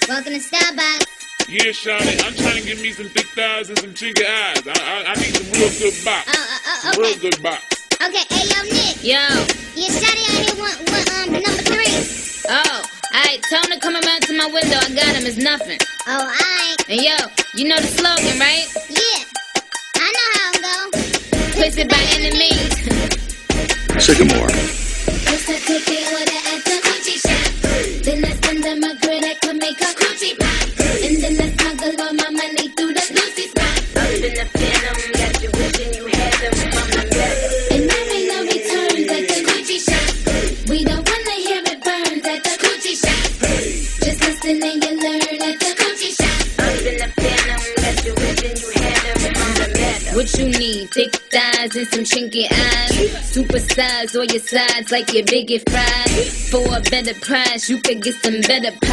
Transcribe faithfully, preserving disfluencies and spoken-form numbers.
Welcome to Starbucks. Yeah, shawty, I'm trying to get me some thick thighs and some chinky eyes. I, I, I need some real good box. Oh, uh, uh, Some okay. real good box. Okay, hey, yo, Nick. Yo. Yeah, shawty out here want, want um, number three. Oh, alright, tell him to come around to my window. I got him, it's nothing. Oh, alright. And yo, you know the slogan, right? Yeah. I know how it go. Twisted by enemies. Sycamore. First I take it order at the coochie shop. Then I spend on my girl that could make a coochie pop. And then I smuggle all my money through the Lucy spot. Up in the phantom, got you wishing you had them from the bed. And there ain't no returns at the coochie shop. We don't wanna hear it burns at the coochie shop. Just listen and you learn at the coochie shop. Up in the phantom, got you wishing you had them from the bed. What you need? Thick thighs and some chinky eyes. Supersize all your sides like your biggest fries. For a better price, you could get some better pies.